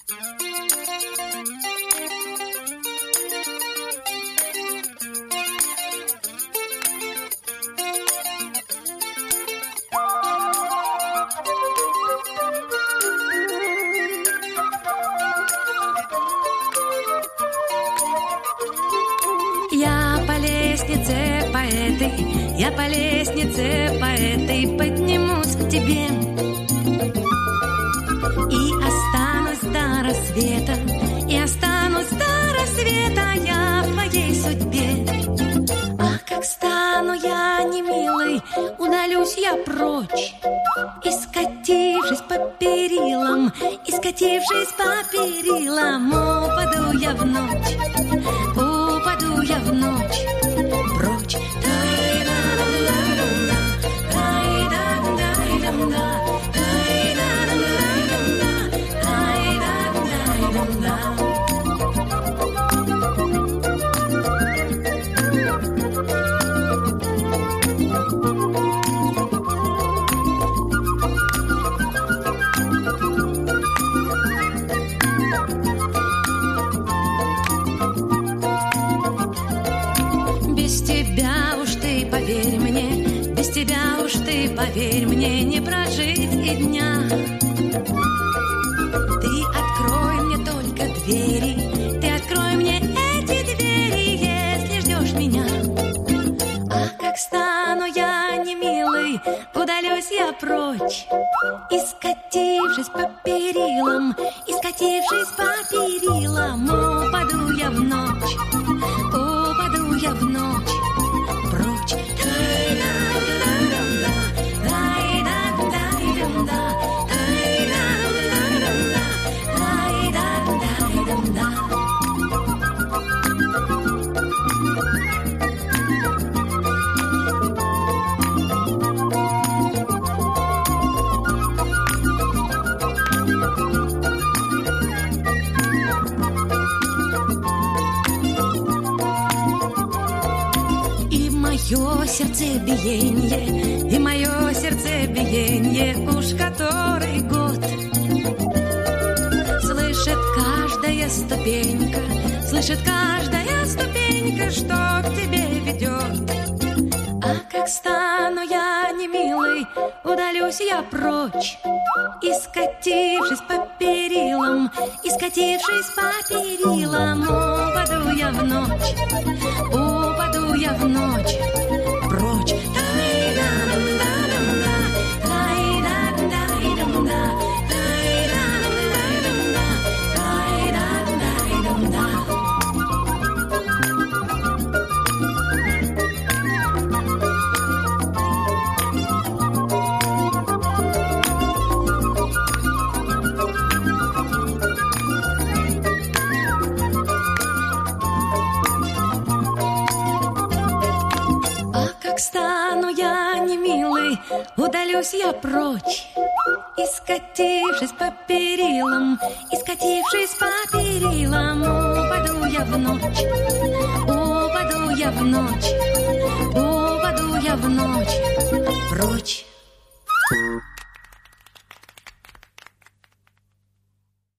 Я по лестнице по этой поднимусь к тебе и останусь до рассвета, и останусь до рассвета я в твоей судьбе. А как стану я немилой, удалюсь я прочь, и скатившись по перилам, и скатившись по перилам, упаду я в ночь, упаду я в ночь прочь. Поверь мне, не прожить и дня. Ты открой мне только двери, ты открой мне эти двери, если ждешь меня. А как стану я немилой, удалюсь я прочь, и скатившись по перилам, и скатившись по перилам, упаду я в ночь, упаду я в ночь прочь. Мое сердцебиение, и мое сердцебиение уж который год слышит каждая ступенька, слышит каждая ступенька, что к тебе ведет. А как стану я немилой, удалюсь я прочь, и скатившись по перилам, и скатившись по перилам, упаду я в ночь, упаду я в ночь прочь. Стану я немилой, удалюсь я прочь, и скатившись по перилам, и скатившись по перилам, упаду я в ночь, упаду я в ночь